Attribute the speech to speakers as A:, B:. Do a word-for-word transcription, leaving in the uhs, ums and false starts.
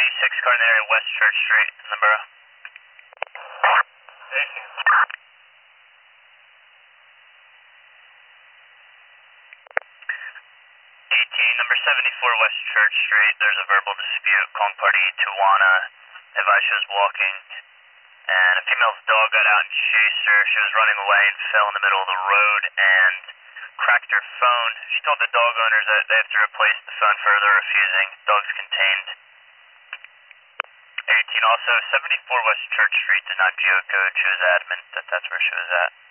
A: six car in the area, West Church Street in the borough.
B: eighteen.
A: eighteen, number seventy-four West Church Street. There's a verbal dispute. Calling party Tawana. Advised she was walking, and a female's dog got out and chased her. She was running away and fell in the middle of the road and cracked her phone. She told the dog owners that they have to replace the phone further, refusing. Dog's contained. eighteen, also seventy-four West Church Street did not geocode. She was adamant that that's where she was at.